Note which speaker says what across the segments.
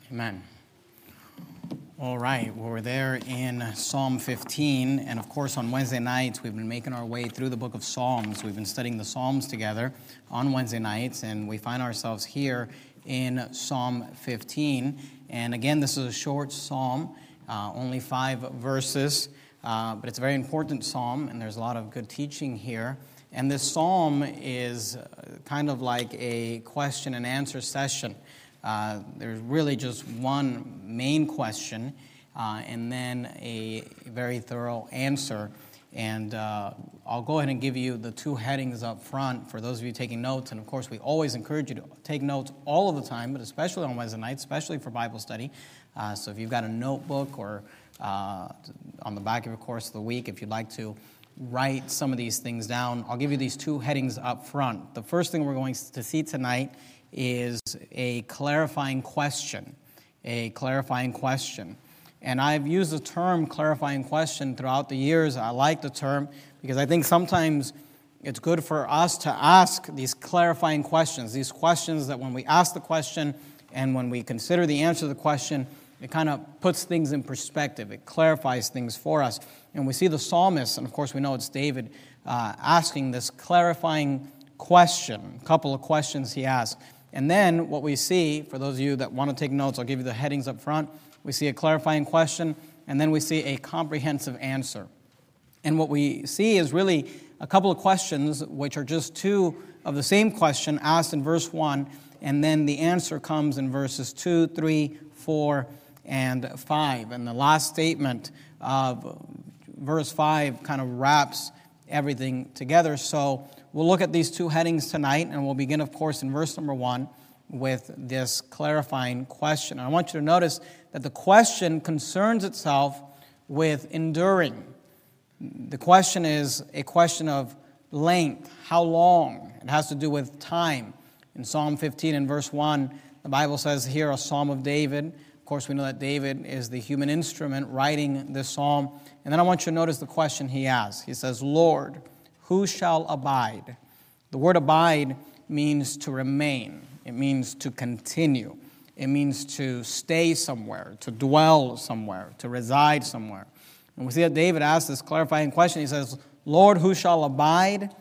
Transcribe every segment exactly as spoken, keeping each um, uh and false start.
Speaker 1: Amen. All right, well, we're there in Psalm fifteen, and of course on Wednesday nights we've been making our way through the book of Psalms. We've been studying the Psalms together on Wednesday nights, and we find ourselves here in Psalm fifteen. And again, this is a short psalm, uh, only five verses, uh, but it's a very important psalm, and there's a lot of good teaching here. And this psalm is kind of like a question and answer session. Uh, there's really just one main question uh, and then a very thorough answer. And uh, I'll go ahead and give you the two headings up front for those of you taking notes. And of course, we always encourage you to take notes all of the time, but especially on Wednesday nights, especially for Bible study. Uh, so if you've got a notebook or uh, on the back of your course of the week, if you'd like to write some of these things down, I'll give you these two headings up front. The first thing we're going to see tonight is a clarifying question, a clarifying question. And I've used the term clarifying question throughout the years. I like the term because I think sometimes it's good for us to ask these clarifying questions, these questions that when we ask the question and when we consider the answer to the question, it kind of puts things in perspective. It clarifies things for us. And we see the psalmist, and of course we know it's David, uh, asking this clarifying question, a couple of questions he asks. And then what we see, for those of you that want to take notes, I'll give you the headings up front. We see a clarifying question, and then we see a comprehensive answer. And what we see is really a couple of questions, which are just two of the same question asked in verse one, and then the answer comes in verses two, three, four, and five. And the last statement of verse five kind of wraps everything together. So we'll look at these two headings tonight, and we'll begin, of course, in verse number one with this clarifying question. And I want you to notice that the question concerns itself with enduring. The question is a question of length, how long. It has to do with time. In Psalm fifteen and verse one, the Bible says here, a psalm of David. Of course, we know that David is the human instrument writing this psalm. And then I want you to notice the question he asks. He says, Lord, who shall abide? The word abide means to remain. It means to continue. It means to stay somewhere, to dwell somewhere, to reside somewhere. And we see that David asks this clarifying question. He says, Lord, who shall abide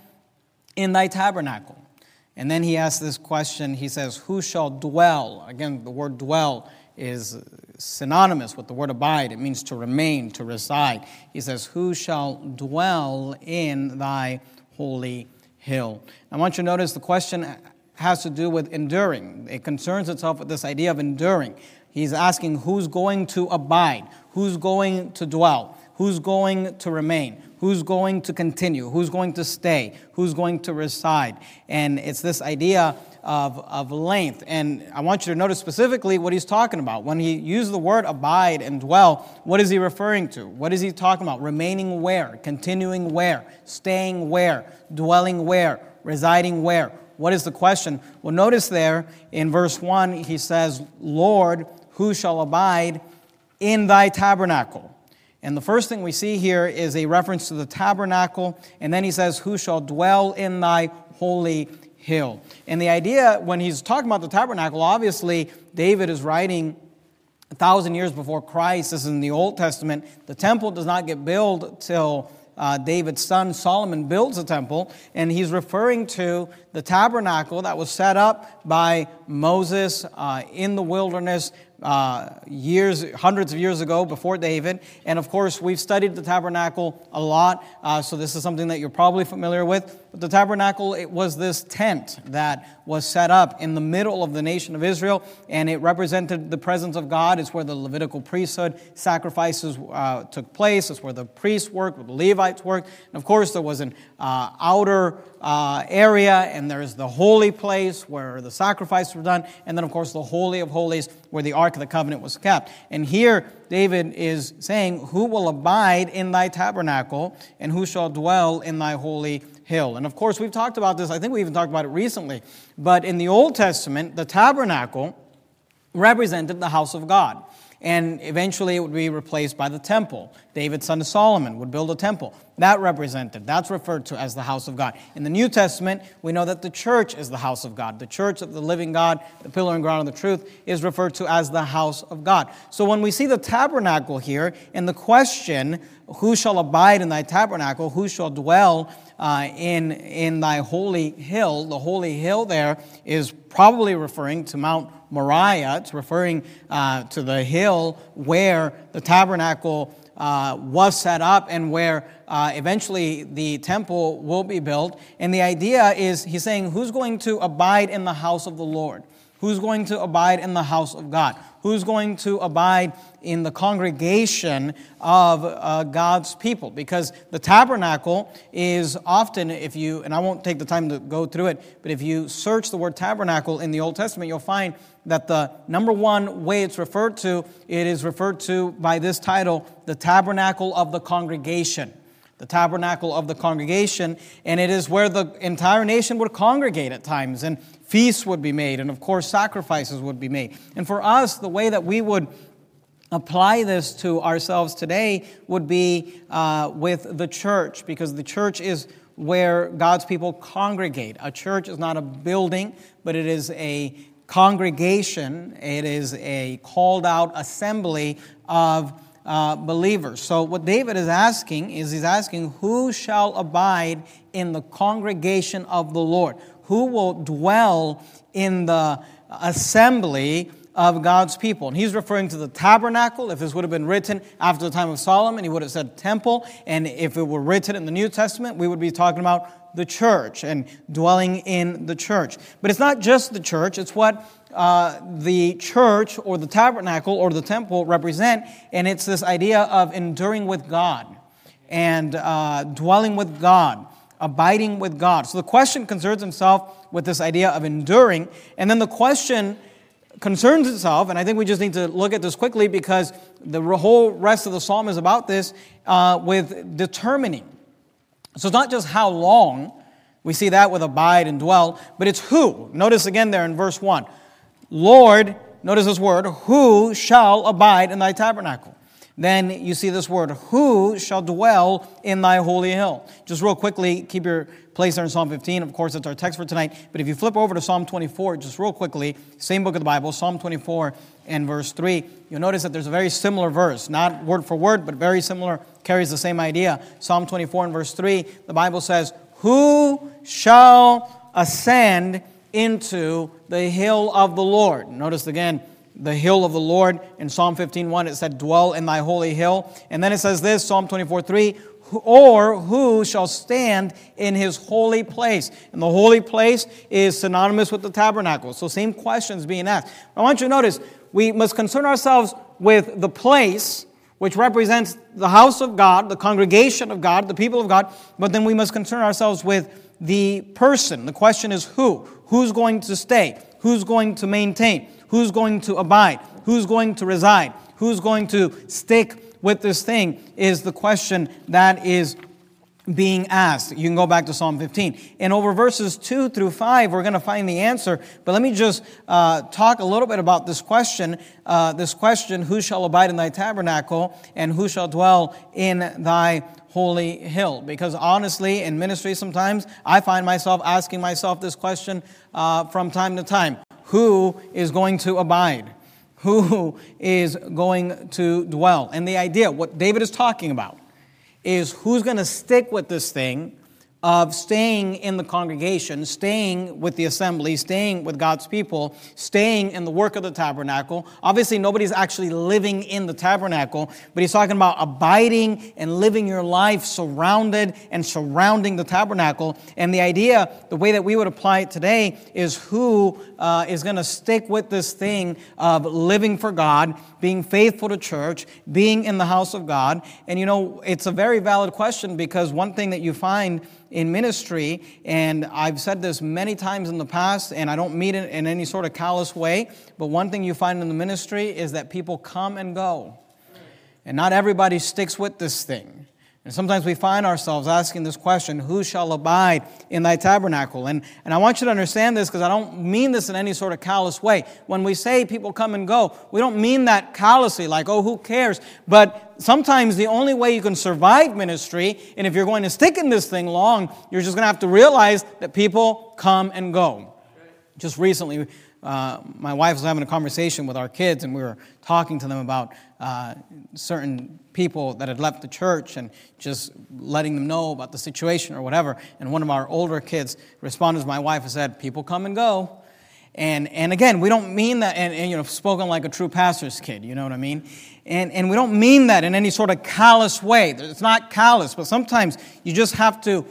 Speaker 1: in thy tabernacle? And then he asks this question. He says, who shall dwell? Again, the word dwell is synonymous with the word abide. It means to remain, to reside. He says, who shall dwell in thy holy hill? I want you to notice the question has to do with enduring. It concerns itself with this idea of enduring. He's asking who's going to abide, who's going to dwell, who's going to remain, who's going to continue, who's going to stay, who's going to reside. And it's this idea of, of length. And I want you to notice specifically what he's talking about. When he used the word abide and dwell, what is he referring to? What is he talking about? Remaining where? Continuing where? Staying where? Dwelling where? Residing where? What is the question? Well, notice there in verse one, he says, Lord, who shall abide in thy tabernacle? And the first thing we see here is a reference to the tabernacle. And then he says, who shall dwell in thy holy hill? And the idea, when he's talking about the tabernacle, obviously David is writing a thousand years before Christ. This is in the Old Testament. The temple does not get built till uh, David's son Solomon builds the temple. And he's referring to the tabernacle that was set up by Moses uh, in the wilderness Uh, years, hundreds of years ago before David. And of course, we've studied the tabernacle a lot, uh, so this is something that you're probably familiar with. But the tabernacle, it was this tent that was set up in the middle of the nation of Israel, and it represented the presence of God. It's where the Levitical priesthood sacrifices uh, took place. It's where the priests worked, where the Levites worked. And of course, there was an uh, outer uh, area, and there's the holy place where the sacrifices were done, and then of course the Holy of Holies, where the Ark of the Covenant was kept. And here David is saying, who will abide in thy tabernacle, and who shall dwell in thy holy hill? And of course, we've talked about this. I think we even talked about it recently. But in the Old Testament, the tabernacle represented the house of God. And eventually it would be replaced by the temple. David, son of Solomon, would build a temple. That represented, that's referred to as the house of God. In the New Testament, we know that the church is the house of God. The church of the living God, the pillar and ground of the truth, is referred to as the house of God. So when we see the tabernacle here, and the question, who shall abide in thy tabernacle, who shall dwell uh, in, in thy holy hill, the holy hill there is probably referring to Mount Moriah. It's referring uh, to the hill where the tabernacle uh, was set up and where uh, eventually the temple will be built. And the idea is, he's saying, who's going to abide in the house of the Lord? Who's going to abide in the house of God? Who's going to abide in the congregation of uh, God's people? Because the tabernacle is often, if you, and I won't take the time to go through it, but if you search the word tabernacle in the Old Testament, you'll find that the number one way it's referred to, it is referred to by this title, the tabernacle of the congregation. The tabernacle of the congregation, and it is where the entire nation would congregate at times, and feasts would be made, and of course sacrifices would be made. And for us, the way that we would apply this to ourselves today would be uh, with the church, because the church is where God's people congregate. A church is not a building, but it is a congregation. It is a called out assembly of Uh, believers. So what David is asking is he's asking, who shall abide in the congregation of the Lord? Who will dwell in the assembly of God's people? And he's referring to the tabernacle. If this would have been written after the time of Solomon, he would have said temple. And if it were written in the New Testament, we would be talking about the church and dwelling in the church. But it's not just the church, it's what uh, the church or the tabernacle or the temple represent, and it's this idea of enduring with God and uh, dwelling with God, abiding with God. So the question concerns himself with this idea of enduring, and then the question concerns itself, and I think we just need to look at this quickly because the whole rest of the psalm is about this, uh, with determining. So it's not just how long, we see that with abide and dwell, but it's who. Notice again there in verse one. Lord, notice this word, who shall abide in thy tabernacle? Then you see this word, who shall dwell in thy holy hill? Just real quickly, keep your place there in Psalm fifteen. Of course, that's our text for tonight. But if you flip over to Psalm twenty-four, just real quickly, same book of the Bible, Psalm twenty-four and verse three, you'll notice that there's a very similar verse, not word for word, but very similar, carries the same idea. Psalm twenty-four and verse three, the Bible says, who shall ascend into the hill of the Lord? Notice again, the hill of the Lord. In Psalm fifteen one, it said, dwell in thy holy hill. And then it says this, Psalm twenty-four three, or who shall stand in his holy place? And the holy place is synonymous with the tabernacle. So same questions being asked. I want you to notice, we must concern ourselves with the place, which represents the house of God, the congregation of God, the people of God, but then we must concern ourselves with the person. The question is who? Who's going to stay? Who's going to maintain? Who's going to abide? Who's going to reside? Who's going to stick with this thing is the question that is being asked. You can go back to Psalm fifteen. And over verses two through five, we're going to find the answer. But let me just uh, talk a little bit about this question. Uh, this question, who shall abide in thy tabernacle and who shall dwell in thy holy hill? Because honestly, in ministry sometimes, I find myself asking myself this question uh, from time to time. Who is going to abide? Who is going to dwell? And the idea, what David is talking about, is who's going to stick with this thing of staying in the congregation, staying with the assembly, staying with God's people, staying in the work of the tabernacle. Obviously, nobody's actually living in the tabernacle, but he's talking about abiding and living your life surrounded and surrounding the tabernacle. And the idea, the way that we would apply it today, is who uh, is going to stick with this thing of living for God, being faithful to church, being in the house of God. And you know, it's a very valid question, because one thing that you find in ministry, and I've said this many times in the past, and I don't mean it in any sort of callous way, but one thing you find in the ministry is that people come and go. And not everybody sticks with this thing. And sometimes we find ourselves asking this question, who shall abide in thy tabernacle? And, and I want you to understand this because I don't mean this in any sort of callous way. When we say people come and go, we don't mean that callously, like, oh, who cares? But sometimes the only way you can survive ministry, and if you're going to stick in this thing long, you're just going to have to realize that people come and go. Just recently, uh, my wife was having a conversation with our kids, and we were talking to them about uh, certain people that had left the church and just letting them know about the situation or whatever. And one of our older kids responded to my wife and said, people come and go. And and again, we don't mean that, and, and you know, spoken like a true pastor's kid, you know what I mean? And and we don't mean that in any sort of callous way. It's not callous, but sometimes you just have to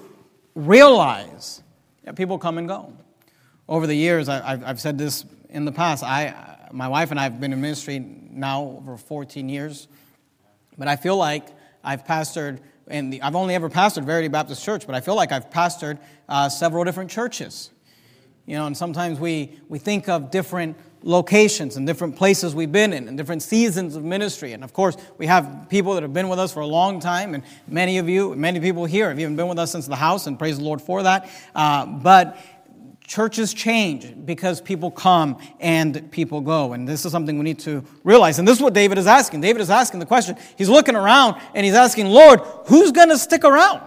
Speaker 1: realize that people come and go. Over the years, I, I've, I've said this in the past, I, my wife and I have been in ministry now over fourteen years, but I feel like I've pastored, and I've only ever pastored Verity Baptist Church, but I feel like I've pastored uh, several different churches. You know, and sometimes we, we think of different locations and different places we've been in and different seasons of ministry. And of course, we have people that have been with us for a long time, and many of you, many people here have even been with us since the house, and praise the Lord for that. Uh, but churches change because people come and people go. And this is something we need to realize. And this is what David is asking. David is asking the question. He's looking around and he's asking, Lord, who's going to stick around?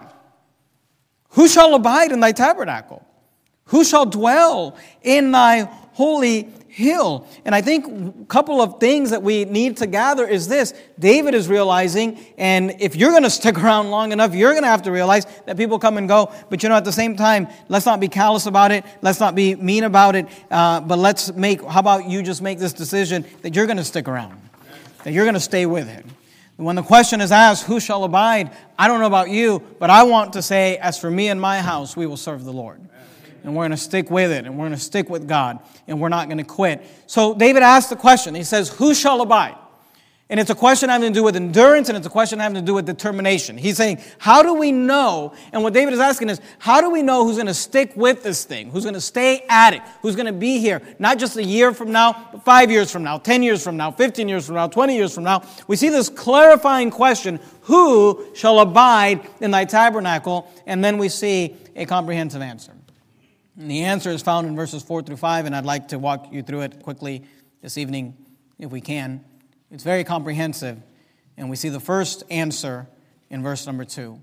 Speaker 1: Who shall abide in thy tabernacle? Who shall dwell in thy holy hill? And I think a couple of things that we need to gather is this. David is realizing, and if you're going to stick around long enough, you're going to have to realize that people come and go. But you know, at the same time, let's not be callous about it. Let's not be mean about it. Uh, but let's make, how about you just make this decision that you're going to stick around, that you're going to stay with it. When the question is asked, who shall abide? I don't know about you, but I want to say, as for me and my house, we will serve the Lord. And we're going to stick with it, and we're going to stick with God, and we're not going to quit. So David asked the question. He says, who shall abide? And it's a question having to do with endurance, and it's a question having to do with determination. He's saying, how do we know? And what David is asking is, how do we know who's going to stick with this thing? Who's going to stay at it? Who's going to be here? Not just a year from now, but five years from now, ten years from now, fifteen years from now, twenty years from now. We see this clarifying question, who shall abide in thy tabernacle? And then we see a comprehensive answer. And the answer is found in verses four through five, and I'd like to walk you through it quickly this evening, if we can. It's very comprehensive, and we see the first answer in verse number two.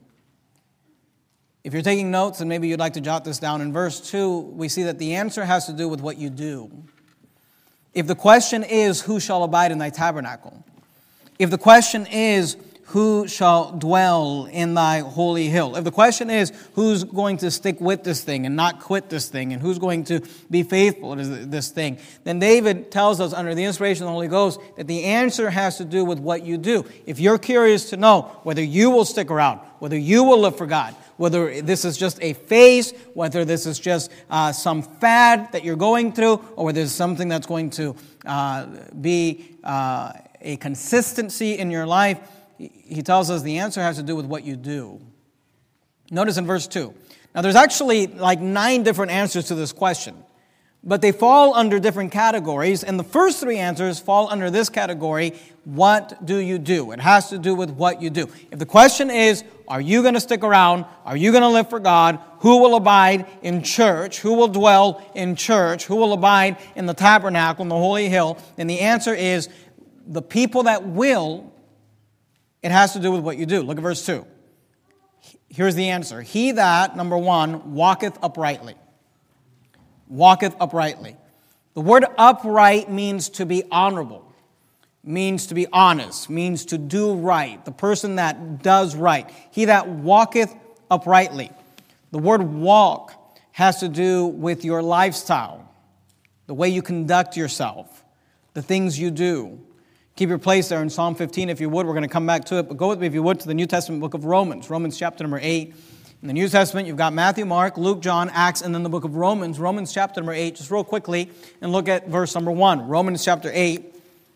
Speaker 1: If you're taking notes, and maybe you'd like to jot this down, in verse two, we see that the answer has to do with what you do. If the question is, who shall abide in thy tabernacle? If the question is, who shall dwell in thy holy hill? If the question is, who's going to stick with this thing and not quit this thing, and who's going to be faithful to this thing, then David tells us under the inspiration of the Holy Ghost that the answer has to do with what you do. If you're curious to know whether you will stick around, whether you will live for God, whether this is just a phase, whether this is just uh, some fad that you're going through, or whether it's something that's going to uh, be uh, a consistency in your life, he tells us the answer has to do with what you do. Notice in verse two. Now there's actually like nine different answers to this question, but they fall under different categories, and the first three answers fall under this category, what do you do? It has to do with what you do. If the question is, are you going to stick around? Are you going to live for God? Who will abide in church? Who will dwell in church? Who will abide in the tabernacle, in the holy hill? Then the answer is the people that will. It has to do with what you do. Look at verse two. Here's the answer. He that, number one, walketh uprightly. Walketh uprightly. The word upright means to be honorable, means to be honest, means to do right. The person that does right. He that walketh uprightly. The word walk has to do with your lifestyle, the way you conduct yourself, the things you do. Keep your place there in Psalm fifteen, if you would. We're going to come back to it. But go with me, if you would, to the New Testament book of Romans. Romans chapter number eight. In the New Testament, you've got Matthew, Mark, Luke, John, Acts, and then the book of Romans. Romans chapter number eight, just real quickly, and look at verse number one. Romans chapter eight.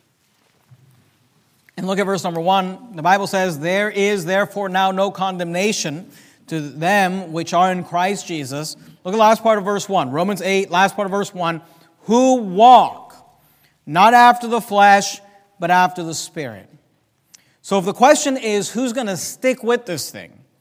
Speaker 1: And look at verse number one. The Bible says, there is therefore now no condemnation to them which are in Christ Jesus. Look at the last part of verse one. Romans eight, last part of verse one. Who walk not after the flesh, but after the Spirit. So if the question is, who's going to stick with this thing?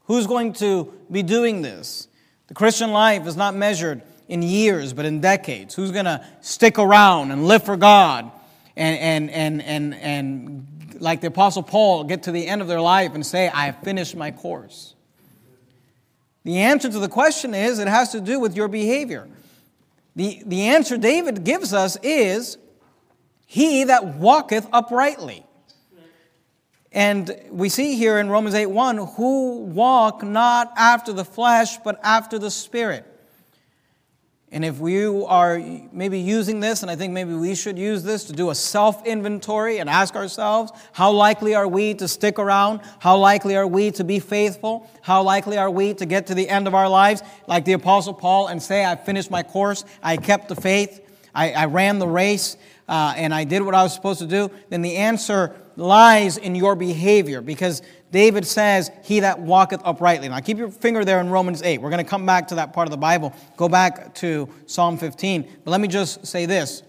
Speaker 1: Who's going to be doing this? The Christian life is not measured in years, but in decades. Who's going to stick around and live for God and, and, and, and, and like the Apostle Paul, get to the end of their life and say, I have finished my course? The answer to the question is, it has to do with your behavior. The, the answer David gives us is, he that walketh uprightly. And we see here in Romans eight one, who walk not after the flesh, but after the Spirit. And if we are maybe using this, and I think maybe we should use this to do a self-inventory and ask ourselves, how likely are we to stick around? How likely are we to be faithful? How likely are we to get to the end of our lives, like the Apostle Paul, and say, I finished my course, I kept the faith, I, I ran the race, uh, and I did what I was supposed to do? Then the answer lies in your behavior, because David says, he that walketh uprightly. Now keep your finger there in Romans eight. We're going to come back to that part of the Bible. Go back to Psalm fifteen. But let me just say this.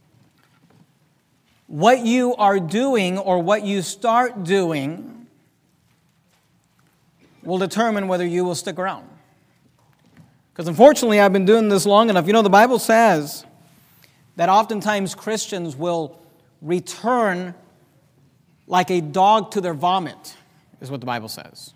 Speaker 1: What you are doing, or what you start doing, will determine whether you will stick around. Because unfortunately, I've been doing this long enough. You know, the Bible says that oftentimes Christians will return like a dog to their vomit, is what the Bible says.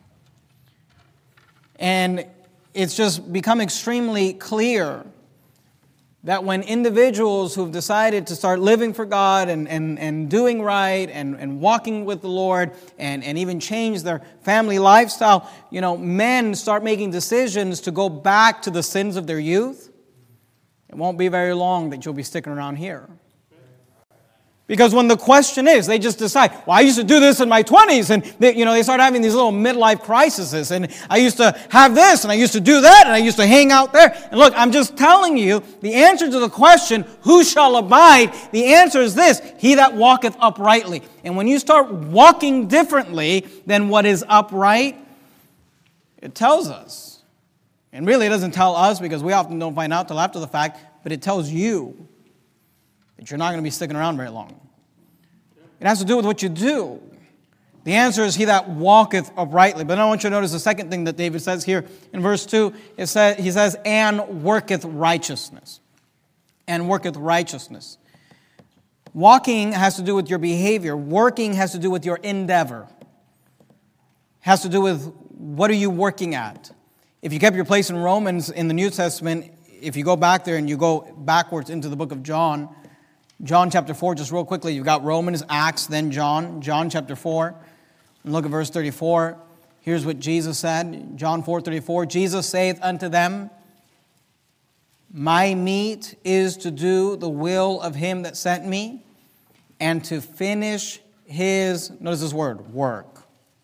Speaker 1: And it's just become extremely clear that when individuals who've decided to start living for God and, and, and doing right and, and walking with the Lord and, and even change their family lifestyle, you know, men start making decisions to go back to the sins of their youth, it won't be very long that you'll be sticking around here. Because when the question is, they just decide, well, I used to do this in my twenties, and they, you know, they start having these little midlife crises, and I used to have this, and I used to do that, and I used to hang out there. And look, I'm just telling you, the answer to the question, who shall abide? The answer is this, he that walketh uprightly. And when you start walking differently than what is upright, it tells us. And really it doesn't tell us, because we often don't find out till after the fact, but it tells you that you're not going to be sticking around very long. It has to do with what you do. The answer is he that walketh uprightly. But I want you to notice the second thing that David says here in verse two. It says, he says, and worketh righteousness. And worketh righteousness. Walking has to do with your behavior. Working has to do with your endeavor. Has to do with what are you working at. If you kept your place in Romans in the New Testament, if you go back there and you go backwards into the book of John, John chapter four, just real quickly, you've got Romans, Acts, then John. John chapter four, and look at verse thirty-four. Here's what Jesus said, John four thirty-four. Jesus saith unto them, my meat is to do the will of him that sent me, and to finish his, notice this word, work.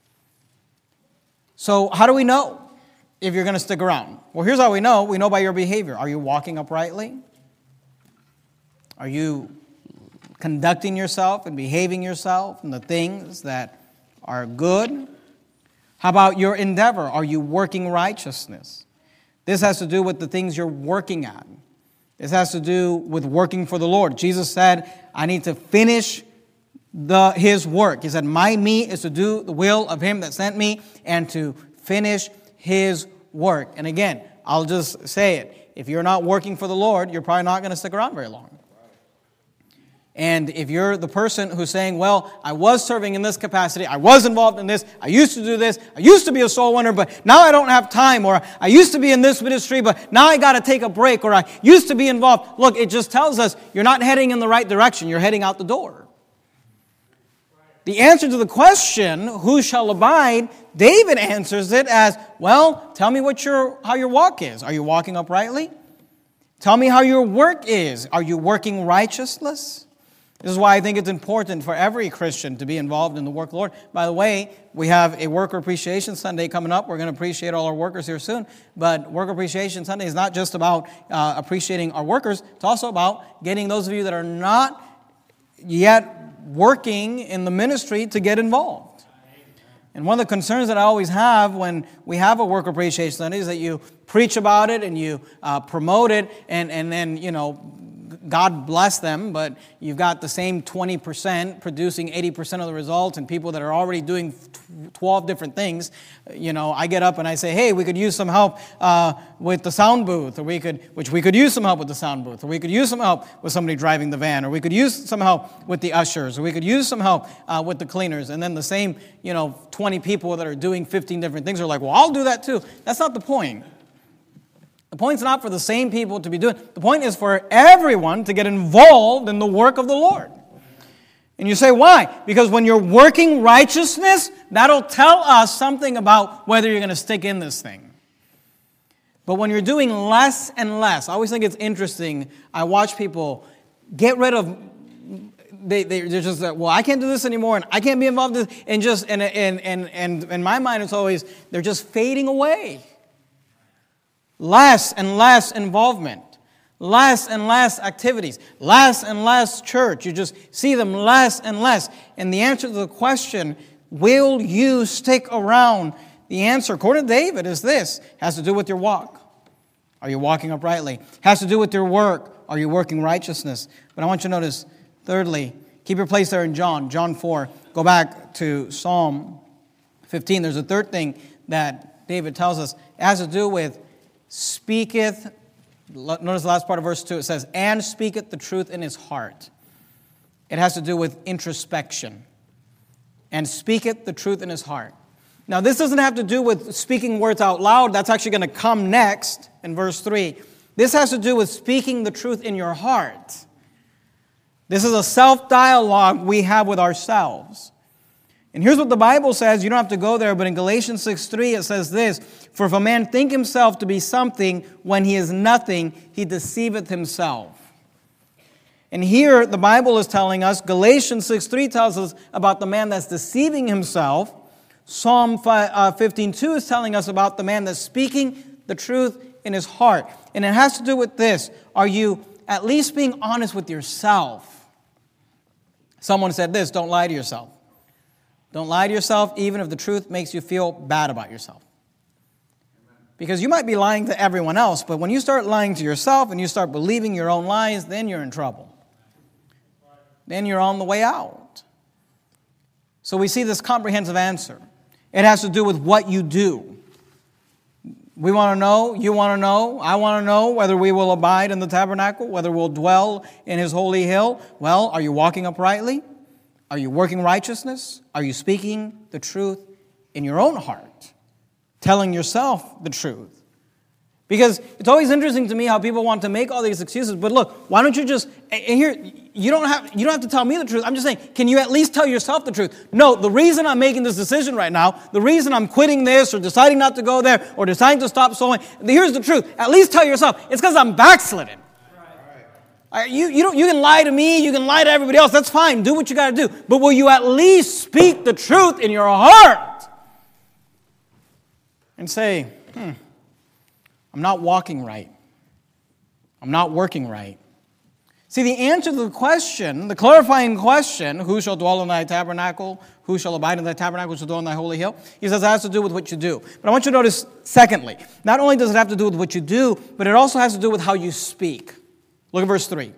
Speaker 1: So how do we know if you're going to stick around? Well, here's how we know. We know by your behavior. Are you walking uprightly? Are you conducting yourself and behaving yourself in the things that are good? How about your endeavor? Are you working righteousness? This has to do with the things you're working at. This has to do with working for the Lord. Jesus said, I need to finish the His work. He said, my meat is to do the will of Him that sent me and to finish His work. And again, I'll just say it. If you're not working for the Lord, you're probably not going to stick around very long. And if you're the person who's saying, well, I was serving in this capacity, I was involved in this, I used to do this, I used to be a soul winner, but now I don't have time, or I used to be in this ministry, but now I got to take a break, or I used to be involved. Look, it just tells us you're not heading in the right direction, you're heading out the door. The answer to the question, who shall abide, David answers it as, well, tell me what your how your walk is. Are you walking uprightly? Tell me how your work is. Are you working righteousness? This is why I think it's important for every Christian to be involved in the work of the Lord. By the way, we have a Worker Appreciation Sunday coming up. We're going to appreciate all our workers here soon. But Worker Appreciation Sunday is not just about uh, appreciating our workers. It's also about getting those of you that are not yet working in the ministry to get involved. And one of the concerns that I always have when we have a Worker Appreciation Sunday is that you preach about it and you uh, promote it, and, and then, you know, God bless them, but you've got the same twenty percent producing eighty percent of the results, and people that are already doing twelve different things. You know, I get up and I say, hey, we could use some help uh, with the sound booth, or we could, which we could use some help with the sound booth, or we could use some help with somebody driving the van, or we could use some help with the ushers, or we could use some help uh, with the cleaners. And then the same, you know, twenty people that are doing fifteen different things are like, well, I'll do that too. That's not the point. The point's not for the same people to be doing. The point is for everyone to get involved in the work of the Lord. And you say, why? Because when you're working righteousness, that'll tell us something about whether you're going to stick in this thing. But when you're doing less and less, I always think it's interesting. I watch people get rid of, they, they, they're just like, well, I can't do this anymore, and I can't be involved in this. And just, and, and, and, and in my mind, it's always, they're just fading away. Less and less involvement, less and less activities, less and less church. You just see them less and less. And the answer to the question, will you stick around? The answer, according to David, is this. Has to do with your walk. Are you walking uprightly? Has to do with your work. Are you working righteousness? But I want you to notice, thirdly, keep your place there in John, John four. Go back to Psalm fifteen. There's a third thing that David tells us. It has to do with speaketh, notice the last part of verse two, it says, and speaketh the truth in his heart. It has to do with introspection. And speaketh the truth in his heart. Now, this doesn't have to do with speaking words out loud. That's actually going to come next in verse three. This has to do with speaking the truth in your heart. This is a self-dialogue we have with ourselves. And here's what the Bible says. You don't have to go there, but in Galatians six three it says this, for if a man think himself to be something when he is nothing, he deceiveth himself. And here the Bible is telling us, Galatians six three tells us about the man that's deceiving himself. Psalm fifteen two is telling us about the man that's speaking the truth in his heart. And it has to do with this. Are you at least being honest with yourself? Someone said this, don't lie to yourself. Don't lie to yourself, even if the truth makes you feel bad about yourself. Because you might be lying to everyone else, but when you start lying to yourself and you start believing your own lies, then you're in trouble. Then you're on the way out. So we see this comprehensive answer. It has to do with what you do. We want to know, you want to know, I want to know whether we will abide in the tabernacle, whether we'll dwell in his holy hill. Well, are you walking uprightly? Are you working righteousness? Are you speaking the truth in your own heart? Telling yourself the truth? Because it's always interesting to me how people want to make all these excuses. But look, why don't you just, and here, you don't have you don't have to tell me the truth. I'm just saying, can you at least tell yourself the truth? No, the reason I'm making this decision right now, the reason I'm quitting this or deciding not to go there or deciding to stop sowing, here's the truth. At least tell yourself, it's because I'm backslidden. You, you, don't, you can lie to me, you can lie to everybody else, that's fine, do what you got to do. But will you at least speak the truth in your heart? And say, hmm, I'm not walking right. I'm not working right. See, the answer to the question, the clarifying question, who shall dwell in thy tabernacle, who shall abide in thy tabernacle, who shall dwell in thy holy hill, he says it has to do with what you do. But I want you to notice, secondly, not only does it have to do with what you do, but it also has to do with how you speak. Look at verse three.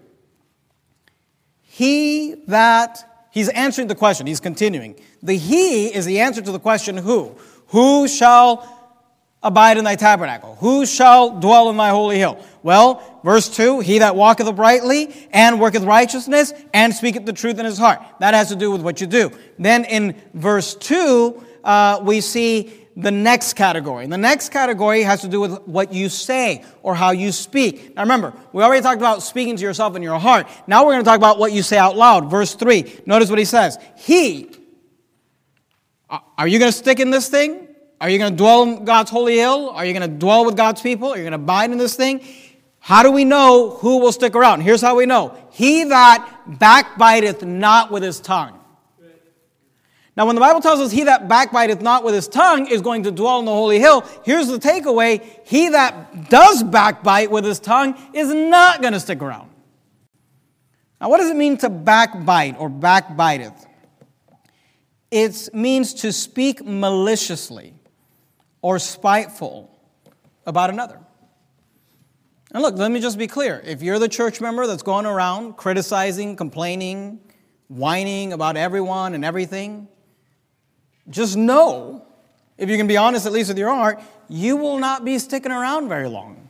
Speaker 1: He that, he's answering the question, he's continuing. The he is the answer to the question who. Who shall abide in thy tabernacle? Who shall dwell in thy holy hill? Well, verse two, he that walketh uprightly and worketh righteousness and speaketh the truth in his heart. That has to do with what you do. Then in verse two, uh, we see the next category. And the next category has to do with what you say or how you speak. Now remember, we already talked about speaking to yourself in your heart. Now we're going to talk about what you say out loud. Verse three, notice what he says. He, are you going to stick in this thing? Are you going to dwell in God's holy hill? Are you going to dwell with God's people? Are you going to abide in this thing? How do we know who will stick around? Here's how we know. He that backbiteth not with his tongue. Now, when the Bible tells us he that backbiteth not with his tongue is going to dwell in the holy hill, here's the takeaway. He that does backbite with his tongue is not going to stick around. Now, what does it mean to backbite or backbiteth? It means to speak maliciously or spiteful about another. And look, let me just be clear. If you're the church member that's going around criticizing, complaining, whining about everyone and everything, just know, if you can be honest at least with your own heart, you will not be sticking around very long.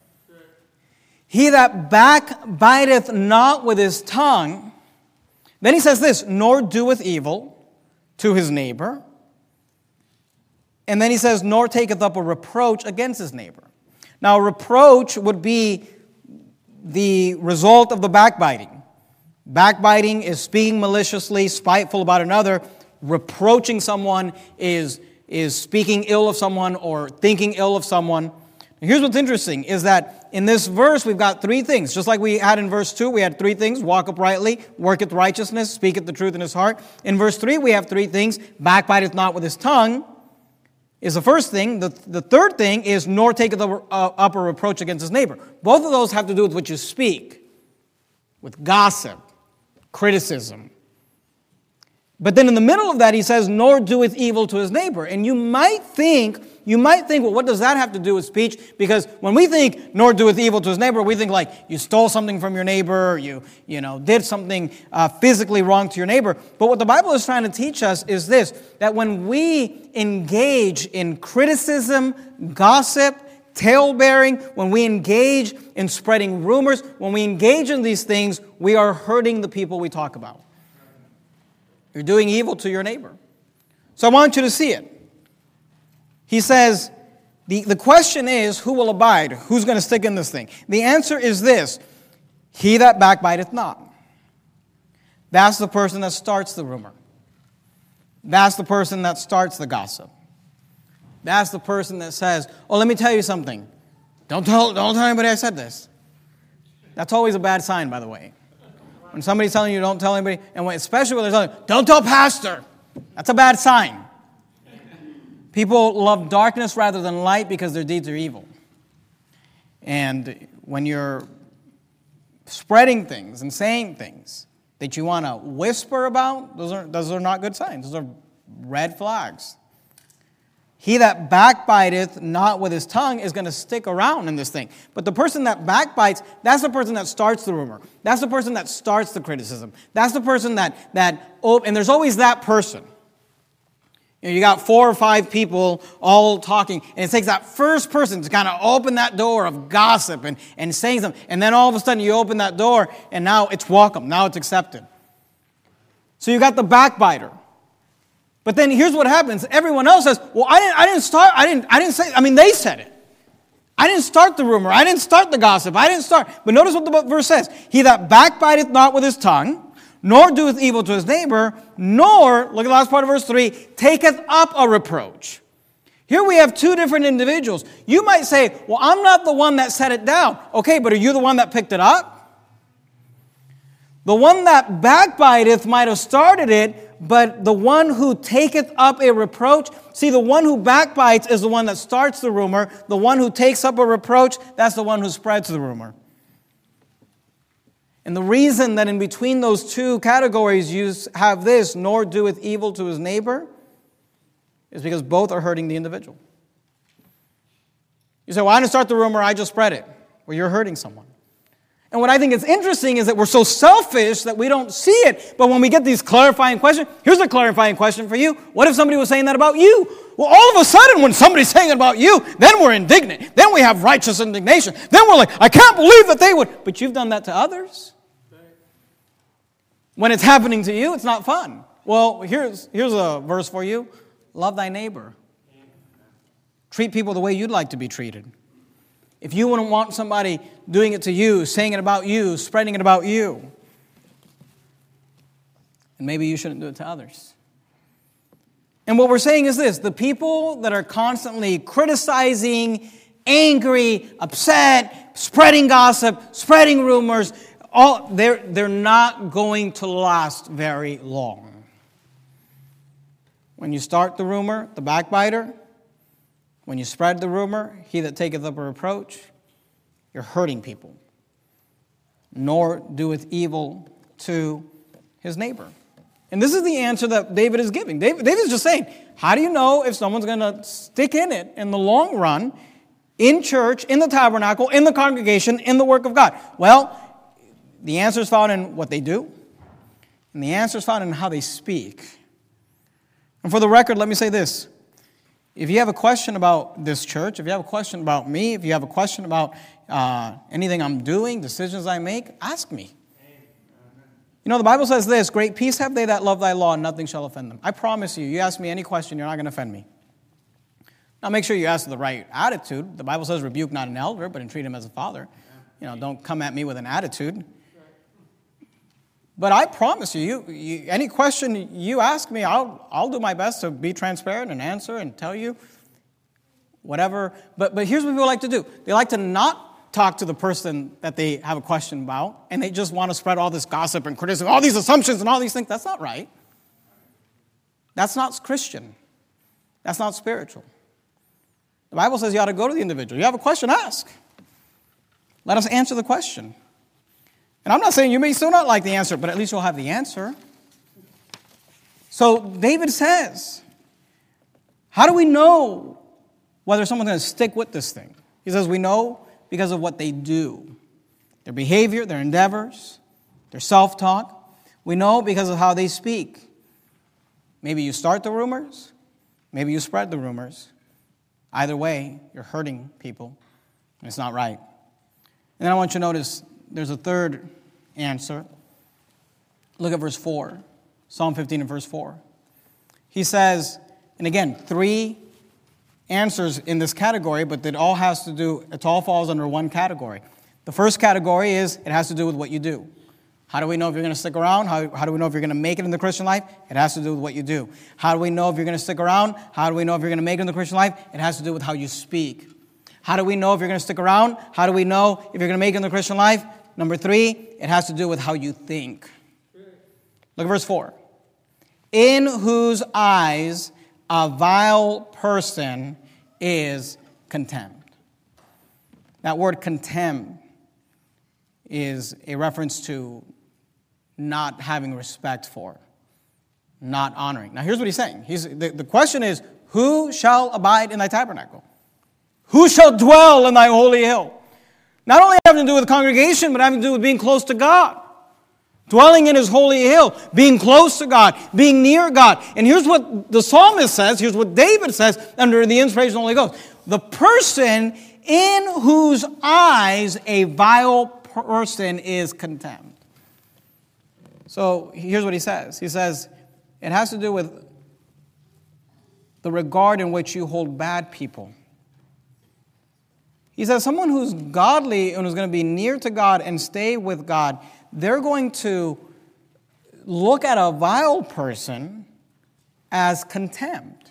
Speaker 1: He that backbiteth not with his tongue, then he says this, nor doeth evil to his neighbor. And then he says, nor taketh up a reproach against his neighbor. Now, reproach would be the result of the backbiting. Backbiting is speaking maliciously, spiteful about another. Reproaching someone is, is speaking ill of someone or thinking ill of someone. Here's what's interesting, is that in this verse we've got three things. Just like we had in verse two, we had three things. Walk uprightly, worketh righteousness, speaketh the truth in his heart. In verse three we have three things. Backbiteth not with his tongue is the first thing. The, the third thing is, nor taketh up a reproach against his neighbor. Both of those have to do with what you speak, with gossip, criticism. But then in the middle of that, he says, nor doeth evil to his neighbor. And you might think, you might think, well, what does that have to do with speech? Because when we think, nor doeth evil to his neighbor, we think like you stole something from your neighbor, you, you know, did something uh, physically wrong to your neighbor. But what the Bible is trying to teach us is this, that when we engage in criticism, gossip, tale-bearing, when we engage in spreading rumors, when we engage in these things, we are hurting the people we talk about. You're doing evil to your neighbor. So I want you to see it. He says, the, the question is, who will abide? Who's going to stick in this thing? The answer is this, he that backbiteth not. That's the person that starts the rumor. That's the person that starts the gossip. That's the person that says, oh, let me tell you something. Don't tell, don't tell anybody I said this. That's always a bad sign, by the way. When somebody's telling you don't tell anybody, and when, especially when they're telling you, don't tell pastor, that's a bad sign. People love darkness rather than light because their deeds are evil. And when you're spreading things and saying things that you want to whisper about, those are, those are not good signs. Those are red flags. He that backbiteth not with his tongue is going to stick around in this thing. But the person that backbites, that's the person that starts the rumor. That's the person that starts the criticism. That's the person that, that oh, and there's always that person. You know, you got four or five people all talking, and it takes that first person to kind of open that door of gossip and, and saying something. And then all of a sudden you open that door, and now it's welcome. Now it's accepted. So you got the backbiter. But then here's what happens. Everyone else says, well, I didn't, I didn't start, I didn't, I didn't say, I mean, they said it. I didn't start the rumor. I didn't start the gossip. I didn't start. But notice what the verse says. He that backbiteth not with his tongue, nor doeth evil to his neighbor, nor, look at the last part of verse three, taketh up a reproach. Here we have two different individuals. You might say, well, I'm not the one that set it down. Okay, but are you the one that picked it up? The one that backbiteth might have started it, but the one who taketh up a reproach, see, the one who backbites is the one that starts the rumor. The one who takes up a reproach, that's the one who spreads the rumor. And the reason that in between those two categories you have this, nor doeth evil to his neighbor, is because both are hurting the individual. You say, well, I didn't start the rumor, I just spread it. Well, you're hurting someone. And what I think is interesting is that we're so selfish that we don't see it. But when we get these clarifying questions, here's a clarifying question for you. What if somebody was saying that about you? Well, all of a sudden, when somebody's saying it about you, then we're indignant. Then we have righteous indignation. Then we're like, I can't believe that they would. But you've done that to others. When it's happening to you, it's not fun. Well, here's, here's a verse for you. Love thy neighbor. Treat people the way you'd like to be treated. If you wouldn't want somebody doing it to you, saying it about you, spreading it about you, and maybe you shouldn't do it to others. And what we're saying is this, the people that are constantly criticizing, angry, upset, spreading gossip, spreading rumors, all they're, they're not going to last very long. When you start the rumor, the backbiter, when you spread the rumor, he that taketh up a reproach, you're hurting people. Nor doeth evil to his neighbor. And this is the answer that David is giving. David, David is just saying, how do you know if someone's going to stick in it in the long run? in church, in the tabernacle, in the congregation, in the work of God? Well, the answer is found in what they do, and the answer is found in how they speak. And for the record, let me say this. If you have a question about this church, if you have a question about me, if you have a question about uh, anything I'm doing, decisions I make, ask me. You know, the Bible says this, great peace have they that love thy law, and nothing shall offend them. I promise you, you ask me any question, you're not going to offend me. Now, make sure you ask with the right attitude. The Bible says, rebuke not an elder, but entreat him as a father. You know, don't come at me with an attitude. But I promise you, you, you any question you ask me, I'll, I'll do my best to be transparent and answer and tell you whatever. But, but here's what people like to do. They like to not talk to the person that they have a question about, and they just want to spread all this gossip and criticism, all these assumptions and all these things. That's not right. That's not Christian. That's not spiritual. The Bible says you ought to go to the individual. You have a question, ask. Let us answer the question. And I'm not saying you may still not like the answer, but at least you'll have the answer. So David says, how do we know whether someone's going to stick with this thing? He says, we know because of what they do. Their behavior, their endeavors, their self-talk. We know because of how they speak. Maybe you start the rumors. Maybe you spread the rumors. Either way, you're hurting people. And it's not right. And then I want you to notice there's a third answer. Look at verse four. Psalm fifteen and verse four. He says, and again, three answers in this category, but it all has to do, it all falls under one category. The first category is it has to do with what you do. How do we know if you're going to stick around? How, how do we know if you're going to make it in the Christian life? It has to do with what you do. How do we know if you're going to stick around? How do we know if you're going to make it in the Christian life? It has to do with how you speak. How do we know if you're going to stick around? How do we know if you're going to make it in the Christian life? Number three, it has to do with how you think. Look at verse four. In whose eyes a vile person is contemned. That word contemn is a reference to not having respect for, not honoring. Now here's what he's saying. He's, the, the question is, who shall abide in thy tabernacle? Who shall dwell in thy holy hill? Not only having to do with the congregation, but having to do with being close to God. Dwelling in his holy hill, being close to God, being near God. And here's what the psalmist says, here's what David says under the inspiration of the Holy Ghost. The person in whose eyes a vile person is contemned. So here's what he says. He says, it has to do with the regard in which you hold bad people. He says someone who's godly and who's going to be near to God and stay with God, they're going to look at a vile person as contempt.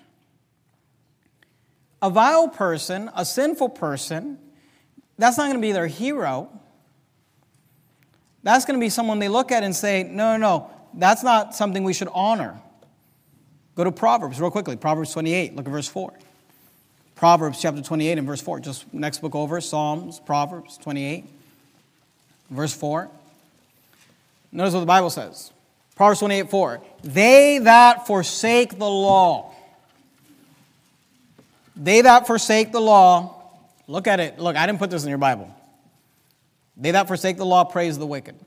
Speaker 1: A vile person, a sinful person, that's not going to be their hero. That's going to be someone they look at and say, no, no, no, that's not something we should honor. Go to Proverbs real quickly. Proverbs twenty-eight, look at verse four. Proverbs chapter twenty-eight and verse four. Just next book over, Psalms, Proverbs twenty-eight, verse four. Notice what the Bible says. Proverbs twenty-eight, four. They that forsake the law. They that forsake the law. Look at it. Look, I didn't put this in your Bible. They that forsake the law praise the wicked.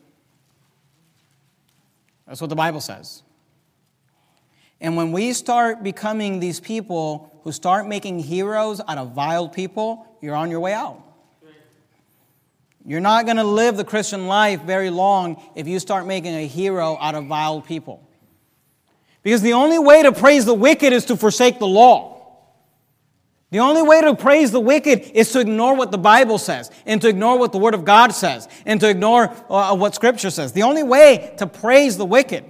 Speaker 1: That's what the Bible says. And when we start becoming these people who start making heroes out of vile people, you're on your way out. You're not going to live the Christian life very long if you start making a hero out of vile people. Because the only way to praise the wicked is to forsake the law. The only way to praise the wicked is to ignore what the Bible says, and to ignore what the Word of God says, and to ignore uh, what Scripture says. The only way to praise the wicked.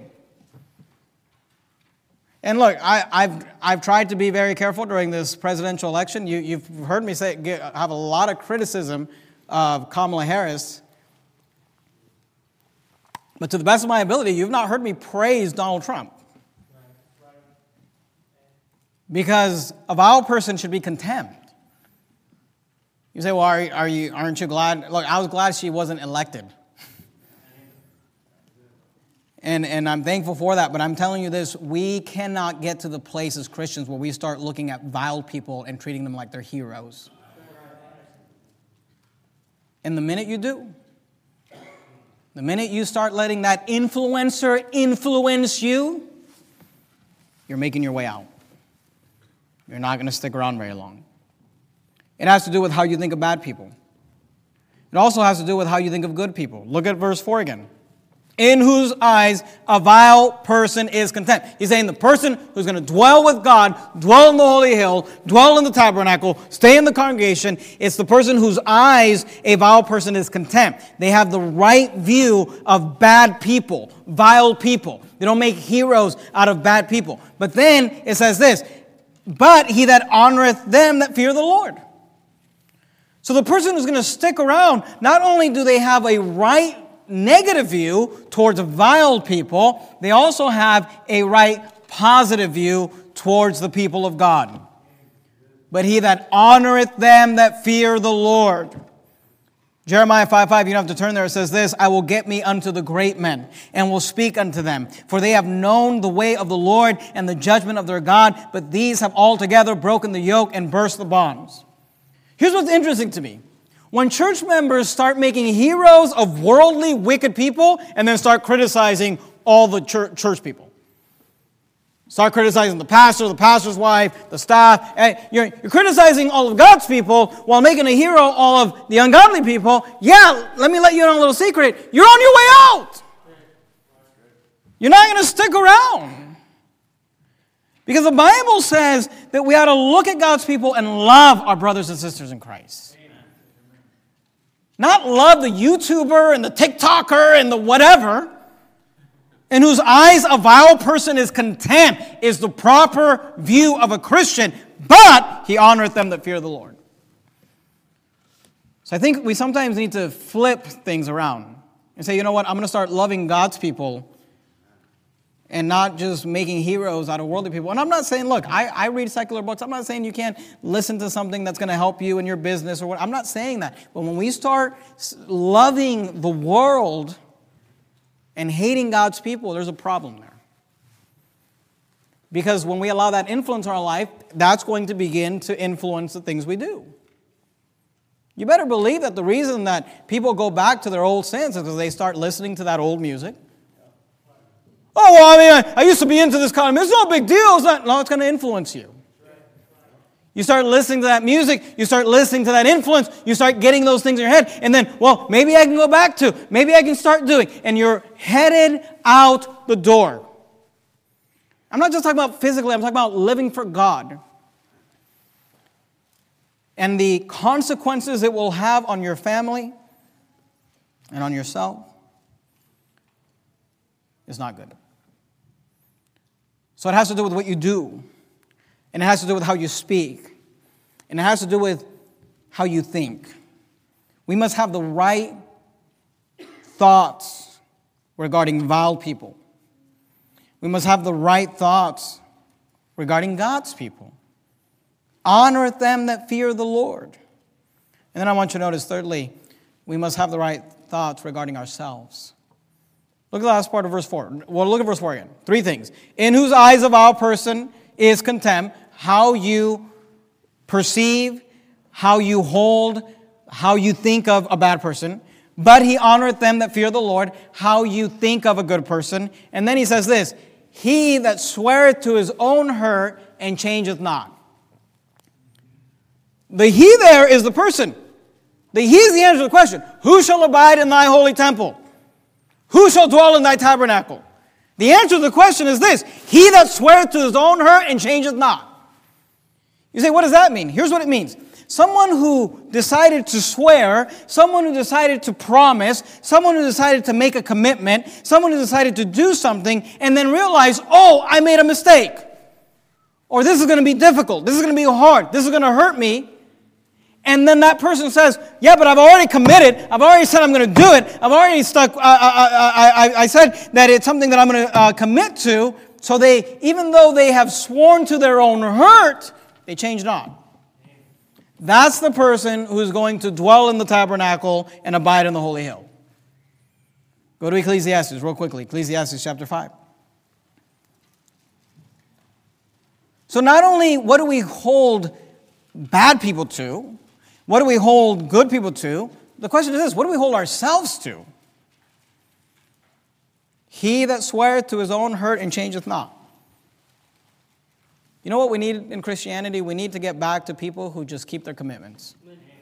Speaker 1: And look, I, I've I've tried to be very careful during this presidential election. You, you've heard me say get, have a lot of criticism of Kamala Harris. But to the best of my ability, you've not heard me praise Donald Trump. Because a vile person should be contemned. You say, well, are, are you, aren't you glad? Look, I was glad she wasn't elected. And, and I'm thankful for that, but I'm telling you this, we cannot get to the place as Christians where we start looking at vile people and treating them like they're heroes. And the minute you do, the minute you start letting that influencer influence you, you're making your way out. You're not going to stick around very long. It has to do with how you think of bad people. It also has to do with how you think of good people. Look at verse four again. In whose eyes a vile person is content. He's saying the person who's going to dwell with God, dwell in the holy hill, dwell in the tabernacle, stay in the congregation, it's the person whose eyes a vile person is content. They have the right view of bad people, vile people. They don't make heroes out of bad people. But then it says this, but he that honoreth them that fear the Lord. So the person who's going to stick around, not only do they have a right negative view towards vile people, they also have a right positive view towards the people of God. But he that honoreth them that fear the Lord. Jeremiah five five, you don't have to turn there, it says this, I will get me unto the great men, and will speak unto them. For they have known the way of the Lord, and the judgment of their God, but these have altogether broken the yoke and burst the bonds. Here's what's interesting to me. When church members start making heroes of worldly, wicked people and then start criticizing all the church, church people. Start criticizing the pastor, the pastor's wife, the staff. You're, you're criticizing all of God's people while making a hero all of the ungodly people. Yeah, let me let you in on a little secret. You're on your way out. You're not going to stick around. Because the Bible says that we ought to look at God's people and love our brothers and sisters in Christ. Not love the YouTuber and the TikToker and the whatever, in whose eyes a vile person is content, is the proper view of a Christian, but he honoreth them that fear the Lord. So I think we sometimes need to flip things around and say, you know what, I'm going to start loving God's people and not just making heroes out of worldly people. And I'm not saying, look, I, I read secular books. I'm not saying you can't listen to something that's going to help you in your business or what. I'm not saying that. But when we start loving the world and hating God's people, there's a problem there. Because when we allow that influence in our life, that's going to begin to influence the things we do. You better believe that the reason that people go back to their old sins is because they start listening to that old music. Oh, well, I mean, I, I used to be into this kind of music. It's no big deal. It's not, no, it's going to influence you. You start listening to that music. You start listening to that influence. You start getting those things in your head. And then, well, maybe I can go back to. Maybe I can start doing. And you're headed out the door. I'm not just talking about physically. I'm talking about living for God. And the consequences it will have on your family and on yourself is not good. So it has to do with what you do. And it has to do with how you speak. And it has to do with how you think. We must have the right thoughts regarding vile people. We must have the right thoughts regarding God's people. Honor them that fear the Lord. And then I want you to notice, thirdly, we must have the right thoughts regarding ourselves. Look at the last part of verse four. Well, look at verse four again. Three things. In whose eyes a vile person is contempt, how you perceive, how you hold, how you think of a bad person. But he honoreth them that fear the Lord, how you think of a good person. And then he says this, he that sweareth to his own hurt and changeth not. The he there is the person. The he is the answer to the question. Who shall abide in thy holy temple? Who shall dwell in thy tabernacle? The answer to the question is this. He that sweareth to his own hurt and changeth not. You say, what does that mean? Here's what it means. Someone who decided to swear, someone who decided to promise, someone who decided to make a commitment, someone who decided to do something and then realized, oh, I made a mistake. Or this is going to be difficult. This is going to be hard. This is going to hurt me. And then that person says, yeah, but I've already committed. I've already said I'm going to do it. I've already stuck. I, I, I, I said that it's something that I'm going to uh, commit to. So they, even though they have sworn to their own hurt, they change not. That's the person who's going to dwell in the tabernacle and abide in the holy hill. Go to Ecclesiastes real quickly. Ecclesiastes chapter five. So not only what do we hold bad people to, what do we hold good people to? the question is this: what do we hold ourselves to? He that sweareth to his own hurt and changeth not. You know what we need in Christianity? We need to get back to people who just keep their commitments.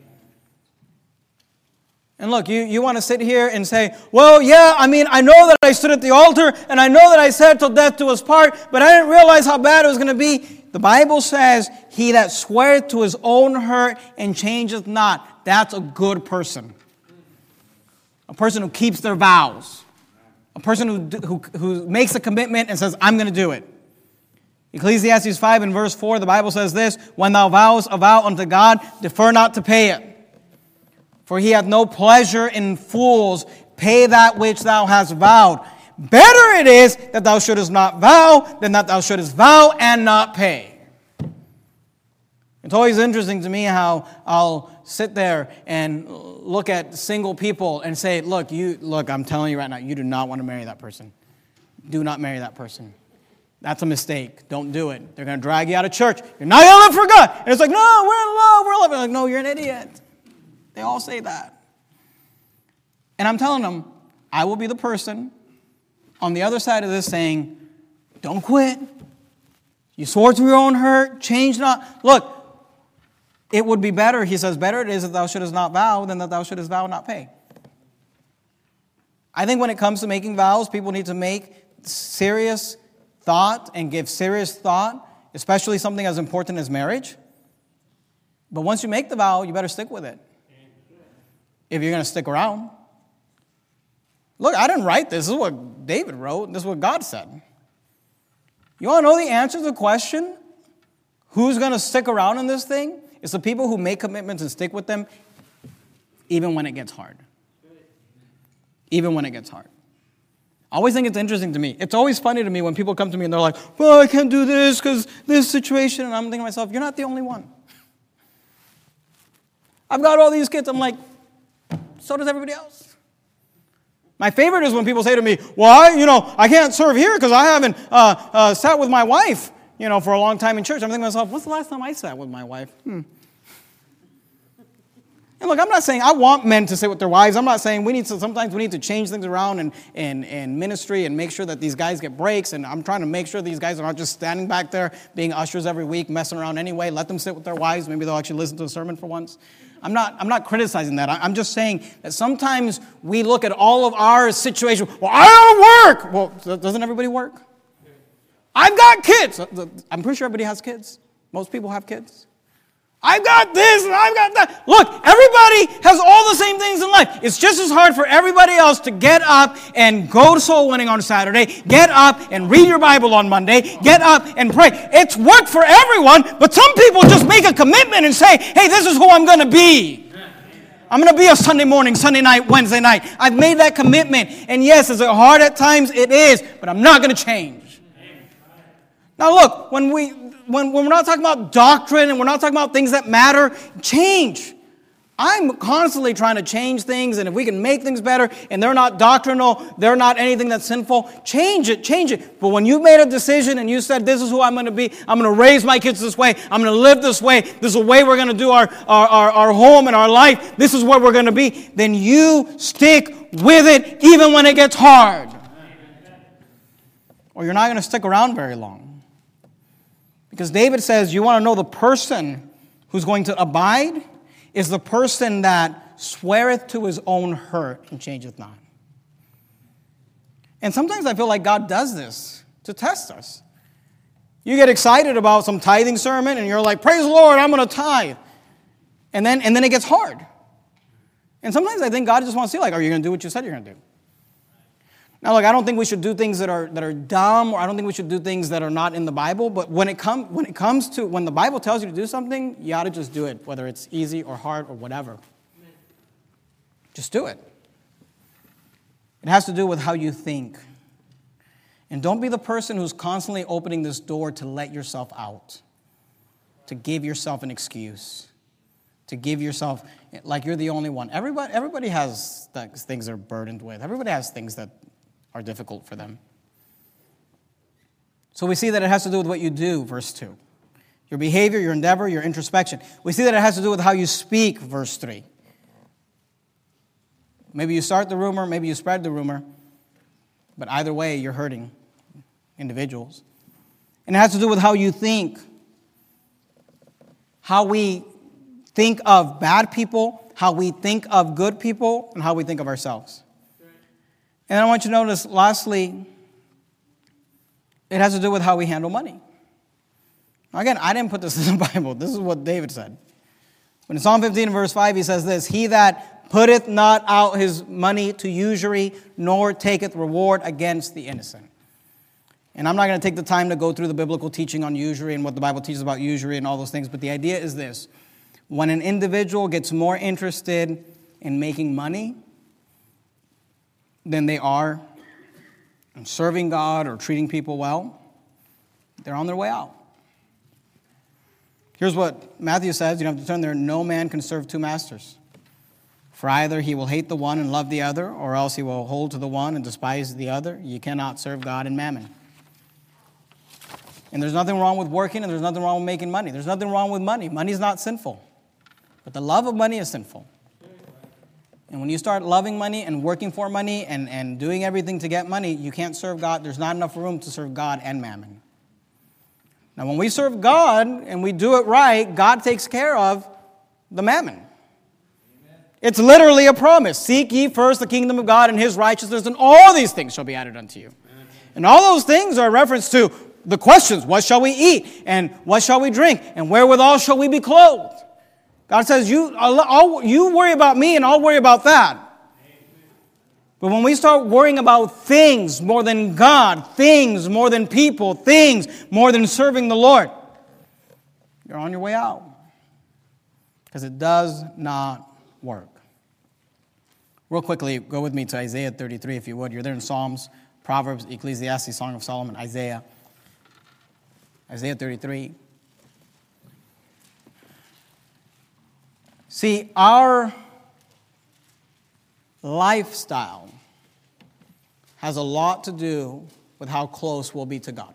Speaker 1: And look, you, you want to sit here and say, well, yeah, I mean, I know that I stood at the altar, and I know that I said till death do us part, but I didn't realize how bad it was going to be. The Bible says, he that sweareth to his own hurt and changeth not. That's a good person. A person who keeps their vows. A person who, who, who makes a commitment and says, I'm going to do it. Ecclesiastes five and verse four, the Bible says this: when thou vowest a vow unto God, defer not to pay it. For he hath no pleasure in fools. Pay that which thou hast vowed. Better it is that thou shouldest not vow than that thou shouldest vow and not pay. It's always interesting to me how I'll sit there and look at single people and say, look, you look, I'm telling you right now, you do not want to marry that person. Do not marry that person. That's a mistake. Don't do it. They're going to drag you out of church. You're not going to live for God. And it's like, no, we're in love. We're in love. I'm like, no, you're an idiot. They all say that. And I'm telling them, I will be the person on the other side of this saying, don't quit. You swore to your own hurt. Change not. Look, it would be better, he says, better it is that thou shouldest not vow than that thou shouldest vow and not pay. I think when it comes to making vows, people need to make serious thought and give serious thought, especially something as important as marriage. But once you make the vow, you better stick with it. If you're going to stick around. Look, I didn't write this. This is what David wrote. This is what God said. You want to know the answer to the question? Who's going to stick around in this thing? It's the people who make commitments and stick with them even when it gets hard. Even when it gets hard. I always think it's interesting to me. It's always funny to me when people come to me and they're like, well, I can't do this because this situation. And I'm thinking to myself, you're not the only one. I've got all these kids. I'm like, so does everybody else. My favorite is when people say to me, well, I, you know, I can't serve here because I haven't uh, uh, sat with my wife, you know, for a long time in church. I'm thinking to myself, when's the last time I sat with my wife? Hmm. And look, I'm not saying I want men to sit with their wives. I'm not saying we need to, sometimes we need to change things around in, in, in ministry and make sure that these guys get breaks. And I'm trying to make sure these guys are not just standing back there being ushers every week, messing around anyway. Let them sit with their wives. Maybe they'll actually listen to a sermon for once. I'm not, I'm not criticizing that. I'm just saying that sometimes we look at all of our situation. Well, I don't work. Well, doesn't everybody work? I've got kids. I'm pretty sure everybody has kids. Most people have kids. I've got this and I've got that. Look, everybody has all the same things in life. It's just as hard for everybody else to get up and go to soul winning on Saturday, get up and read your Bible on Monday, get up and pray. It's work for everyone, but some people just make a commitment and say, hey, this is who I'm going to be. I'm going to be a Sunday morning, Sunday night, Wednesday night. I've made that commitment. And yes, is it hard at times? It is, but I'm not going to change. Now look, when we... When, when we're not talking about doctrine and we're not talking about things that matter, change. I'm constantly trying to change things, and if we can make things better and they're not doctrinal, they're not anything that's sinful, change it, change it. But when you made a decision and you said, this is who I'm going to be, I'm going to raise my kids this way, I'm going to live this way, this is the way we're going to do our, our, our, our home and our life, this is where we're going to be, then you stick with it even when it gets hard. Or you're not going to stick around very long. Because David says, you want to know the person who's going to abide is the person that sweareth to his own hurt and changeth not. And sometimes I feel like God does this to test us. You get excited about some tithing sermon and you're like, praise the Lord, I'm going to tithe. And then, and then it gets hard. And sometimes I think God just wants to see, like, are you going to do what you said you're going to do? Now, look, I don't think we should do things that are that are dumb, or I don't think we should do things that are not in the Bible. But when it comes when it comes to when the Bible tells you to do something, you ought to just do it, whether it's easy or hard or whatever. Amen. Just do it. It has to do with how you think. And don't be the person who's constantly opening this door to let yourself out, to give yourself an excuse, to give yourself like you're the only one. Everybody, everybody has things they're burdened with. Everybody has things that are difficult for them. So we see that it has to do with what you do, verse two. Your behavior, your endeavor, your introspection. We see that it has to do with how you speak, verse three. Maybe you start the rumor, maybe you spread the rumor, but either way, you're hurting individuals. And it has to do with how you think, how we think of bad people, how we think of good people, and how we think of ourselves. And I want you to notice, lastly, it has to do with how we handle money. Again, I didn't put this in the Bible. This is what David said. But in Psalm fifteen, verse five, he says this, "He that putteth not out his money to usury, nor taketh reward against the innocent." And I'm not going to take the time to go through the biblical teaching on usury and what the Bible teaches about usury and all those things, but the idea is this. When an individual gets more interested in making money than they are in serving God or treating people well, they're on their way out. Here's what Matthew says. You don't have to turn there. No man can serve two masters. For either he will hate the one and love the other, or else he will hold to the one and despise the other. You cannot serve God and mammon. And there's nothing wrong with working, and there's nothing wrong with making money. There's nothing wrong with money. Money is not sinful. But the love of money is sinful. And when you start loving money and working for money and, and doing everything to get money, you can't serve God. There's not enough room to serve God and mammon. Now, when we serve God and we do it right, God takes care of the mammon. Amen. It's literally a promise. Seek ye first the kingdom of God and his righteousness, and all these things shall be added unto you. Amen. And all those things are a reference to the questions, what shall we eat? And what shall we drink? And wherewithal shall we be clothed? God says, you, I'll, I'll, you worry about me and I'll worry about that. But when we start worrying about things more than God, things more than people, things more than serving the Lord, you're on your way out. Because it does not work. Real quickly, go with me to Isaiah thirty-three, if you would. You're there in Psalms, Proverbs, Ecclesiastes, Song of Solomon, Isaiah. Isaiah thirty-three. See, our lifestyle has a lot to do with how close we'll be to God.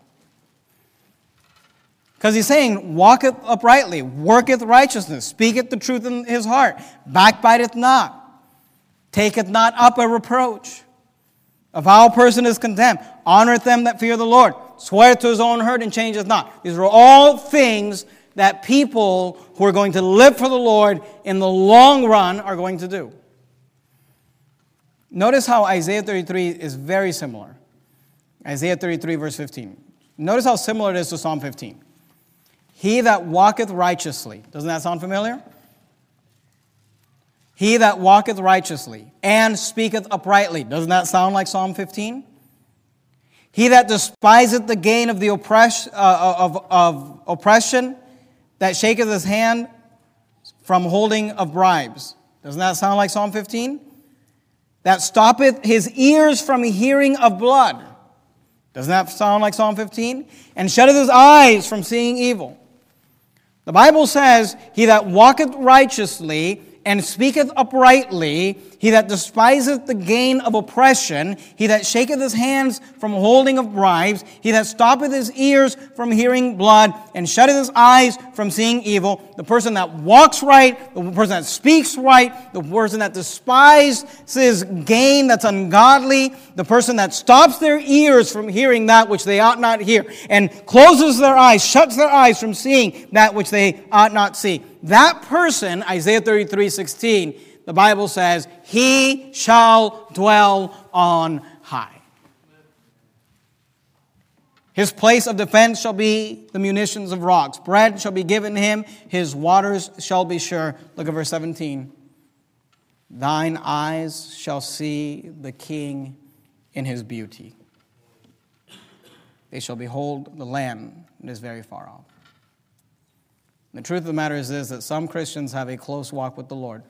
Speaker 1: Because he's saying, walketh uprightly, worketh righteousness, speaketh the truth in his heart, backbiteth not, taketh not up a reproach. A vile person is contemned, honoreth them that fear the Lord, sweareth to his own hurt and changeth not. These are all things that people who are going to live for the Lord in the long run are going to do. Notice how Isaiah thirty-three is very similar. Isaiah thirty-three, verse fifteen. Notice how similar it is to Psalm fifteen. He that walketh righteously. Doesn't that sound familiar? He that walketh righteously and speaketh uprightly. Doesn't that sound like Psalm fifteen? He that despiseth the gain of the oppress, uh, of, of oppression, that shaketh his hand from holding of bribes. Doesn't that sound like Psalm fifteen? That stoppeth his ears from hearing of blood. Doesn't that sound like Psalm fifteen? And shutteth his eyes from seeing evil. The Bible says, he that walketh righteously and speaketh uprightly, he that despiseth the gain of oppression, he that shaketh his hands from holding of bribes, he that stoppeth his ears from hearing blood, and shutteth his eyes from seeing evil, the person that walks right, the person that speaks right, the person that despises gain that's ungodly, the person that stops their ears from hearing that which they ought not hear, and closes their eyes, shuts their eyes from seeing that which they ought not see. That person, Isaiah thirty-three sixteen, the Bible says, he shall dwell on high. His place of defense shall be the munitions of rocks. Bread shall be given him. His waters shall be sure. Look at verse seventeen. Thine eyes shall see the King in his beauty. They shall behold the Lamb that is very far off. The truth of the matter is this, that some Christians have a close walk with the Lord.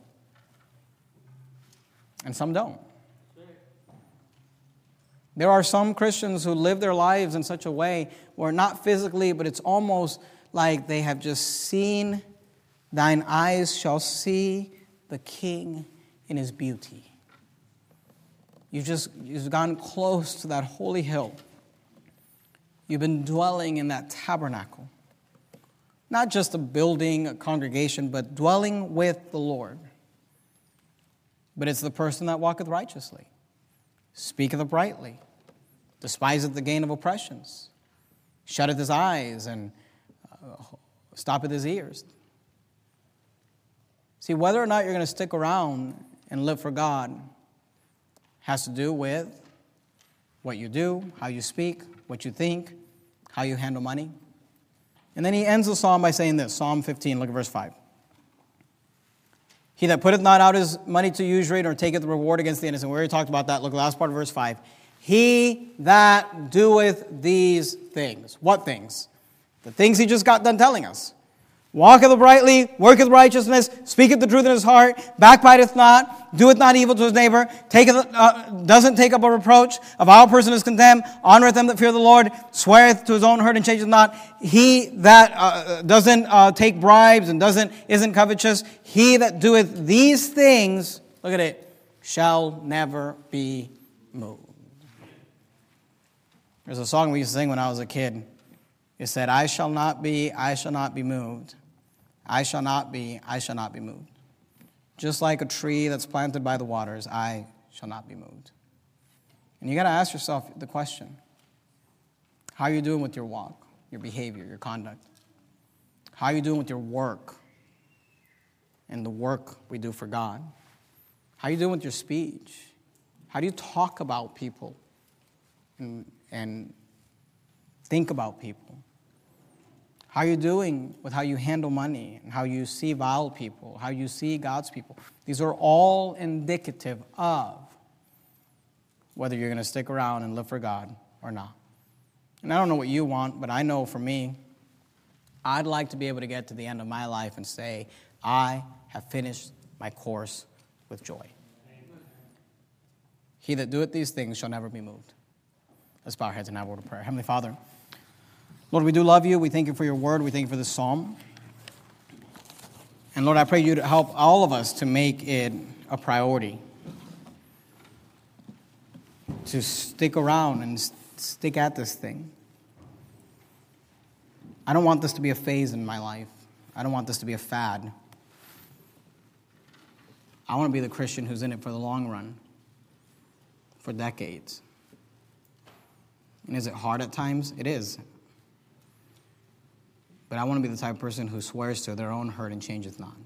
Speaker 1: And some don't. There are some Christians who live their lives in such a way where not physically, but it's almost like they have just seen, thine eyes shall see the King in his beauty. You've just you've gone close to that holy hill. You've been dwelling in that tabernacle. Not just a building, a congregation, but dwelling with the Lord. but it's the person that walketh righteously, speaketh uprightly, despiseth the gain of oppressions, shutteth his eyes, and uh, stoppeth his ears. See, whether or not you're going to stick around and live for God has to do with what you do, how you speak, what you think, how you handle money. And then he ends the psalm by saying this, Psalm fifteen, look at verse five. He that putteth not out his money to usury, nor taketh the reward against the innocent. We already talked about that. Look at the last part of verse five. He that doeth these things. What things? The things he just got done telling us. Walketh uprightly, worketh righteousness, speaketh the truth in his heart, backbiteth not, doeth not evil to his neighbor, taketh, uh, doesn't take up a reproach, a vile person is condemned, honoreth them that fear the Lord, sweareth to his own hurt and changeth not. He that uh, doesn't uh, take bribes and doesn't isn't covetous, he that doeth these things, look at it, shall never be moved. There's a song we used to sing when I was a kid. It said, I shall not be, I shall not be moved. I shall not be, I shall not be moved. Just like a tree that's planted by the waters, I shall not be moved. And you got to ask yourself the question, how are you doing with your walk, your behavior, your conduct? How are you doing with your work and the work we do for God? How are you doing with your speech? How do you talk about people and, and think about people? How are you doing with how you handle money and how you see vile people, how you see God's people? These are all indicative of whether you're going to stick around and live for God or not. And I don't know what you want, but I know for me, I'd like to be able to get to the end of my life and say, I have finished my course with joy. He that doeth these things shall never be moved. Let's bow our heads and have a word of prayer. Heavenly Father, Lord, we do love you. We thank you for your word. We thank you for this psalm. And Lord, I pray you to help all of us to make it a priority to stick around and stick at this thing. I don't want this to be a phase in my life. I don't want this to be a fad. I want to be the Christian who's in it for the long run, for decades. And is it hard at times? It is. But I want to be the type of person who swears to their own hurt and changeth not.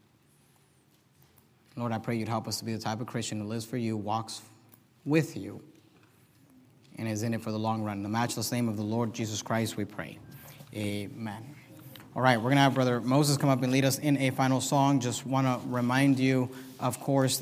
Speaker 1: Lord, I pray you'd help us to be the type of Christian who lives for you, walks with you, and is in it for the long run. In the matchless name of the Lord Jesus Christ, we pray. Amen. All right, we're going to have Brother Moses come up and lead us in a final song. Just want to remind you, of course, that